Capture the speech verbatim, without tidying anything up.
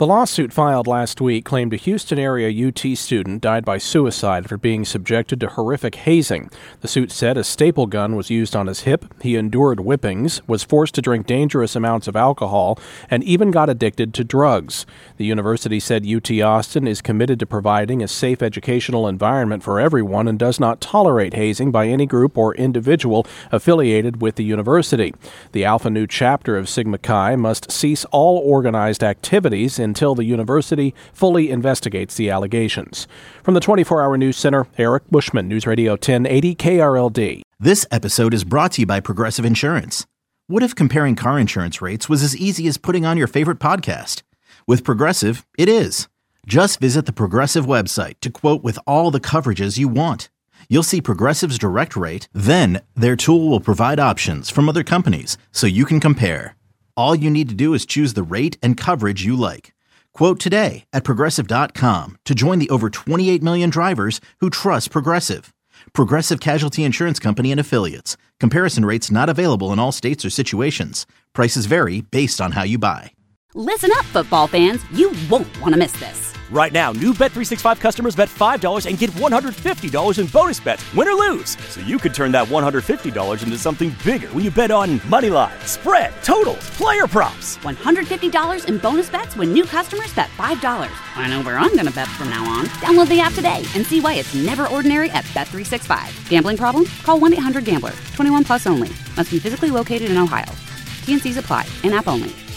The lawsuit filed last week claimed a Houston-area U T student died by suicide after being subjected to horrific hazing. The suit said a staple gun was used on his hip, he endured whippings, was forced to drink dangerous amounts of alcohol, and even got addicted to drugs. The university said U T Austin is committed to providing a safe educational environment for everyone and does not tolerate hazing by any group or individual affiliated with the university. The Alpha Nu chapter of Sigma Chi must cease all organized activities in until the university fully investigates the allegations. From the twenty-four hour News Center, Eric Bushman, News Radio ten eighty K R L D. This episode is brought to you by Progressive Insurance. What if comparing car insurance rates was as easy as putting on your favorite podcast? With Progressive, it is. Just visit the Progressive website to quote with all the coverages you want. You'll see Progressive's direct rate, then their tool will provide options from other companies so you can compare. All you need to do is choose the rate and coverage you like. Quote today at Progressive dot com to join the over twenty-eight million drivers who trust Progressive. Progressive Casualty Insurance Company and Affiliates. Comparison rates not available in all states or situations. Prices vary based on how you buy. Listen up, football fans. You won't want to miss this. Right now, new Bet three sixty-five customers bet five dollars and get one hundred fifty dollars in bonus bets, win or lose. So you could turn that one hundred fifty dollars into something bigger when you bet on money line, spread, totals, player props. one hundred fifty dollars in bonus bets when new customers bet five dollars. I know where I'm going to bet from now on. Download the app today and see why it's never ordinary at Bet three sixty-five. Gambling problem? Call one eight hundred gambler. twenty-one plus only. Must be physically located in Ohio. T and C's apply. In-app only.